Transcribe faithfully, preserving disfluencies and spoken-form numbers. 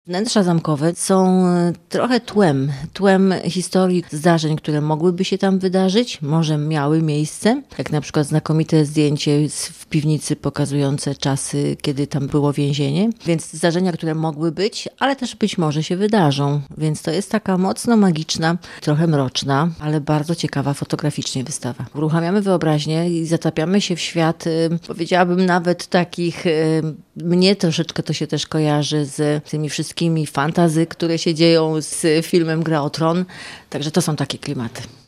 Wnętrza zamkowe są trochę tłem, tłem historii, zdarzeń, które mogłyby się tam wydarzyć, może miały miejsce, jak na przykład znakomite zdjęcie w piwnicy pokazujące czasy, kiedy tam było więzienie, więc zdarzenia, które mogły być, ale też być może się wydarzą, więc to jest taka mocno magiczna, trochę mroczna, ale bardzo ciekawa fotograficznie wystawa. Uruchamiamy wyobraźnię i zatapiamy się w świat, powiedziałabym nawet takich, mnie troszeczkę to się też kojarzy z tymi wszystkimi wszystkimi fantazy, które się dzieją z filmem Gra o Tron. Także to są takie klimaty.